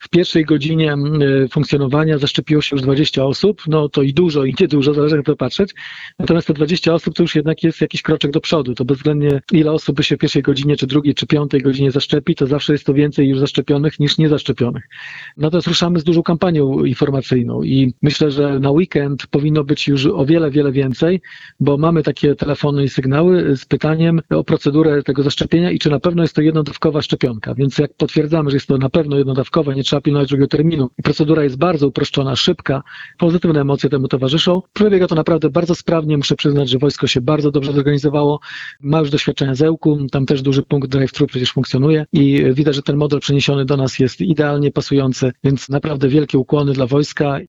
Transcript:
w pierwszej godzinie funkcjonowania zaszczepiło się już 20 osób, no to i dużo, i niedużo, zależy jak to patrzeć. Natomiast te 20 osób to już jednak jest jakiś kroczek do przodu. To bezwzględnie ile osób by się w pierwszej godzinie, czy drugiej, czy piątej godzinie zaszczepi, to zawsze jest to więcej już zaszczepionych niż niezaszczepionych. Natomiast ruszamy z dużą kampanią informacyjną i myślę, że na weekend powinno być już o wiele, wiele więcej, bo mamy takie telefony i sygnały z pytaniem o procedurę tego zaszczepienia i czy na pewno jest to jednodawkowa szczepionka. Więc jak potwierdzamy, że jest to na pewno jednodawkowa, nie trzeba pilnować drugiego terminu i procedura jest bardzo uproszczona, szybka, pozytywne emocje temu towarzyszą. Przebiega to naprawdę bardzo sprawnie. Muszę przyznać, że wojsko się bardzo dobrze zorganizowało. Ma już doświadczenia z Ełku, tam też duży punkt drive-thru przecież funkcjonuje i widać, że ten model przeniesiony do nas jest idealnie pasujący, więc naprawdę wielkie ukłony dla wojska.